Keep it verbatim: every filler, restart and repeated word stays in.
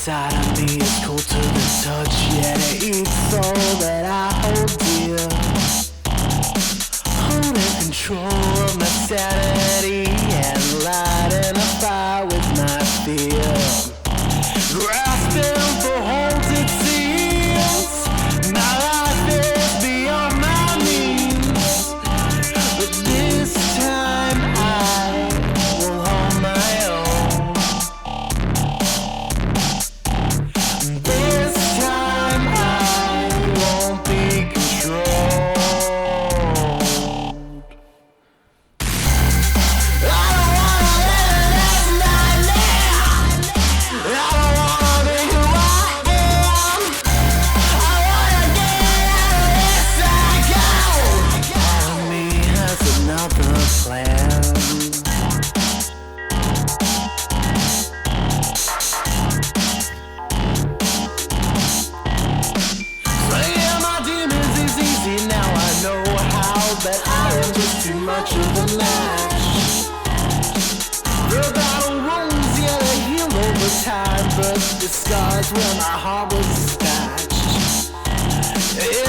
inside of me is cold to the touch, yet it eats all that I hold dear. Holding control of my sanity and lighting a fire with my fear. Grasping for hold it seems my life is beyond my means, but this time I will hold my own. This time I won't be controlled. I don't wanna live this nightmare. I don't wanna be who I am. I wanna get out of this cycle. Part of me has another plan. Slaying my demons is easy now. I know how, but I am just too much of a match. The battle wounds, yeah, they heal over time, but the scars where my heart was attached.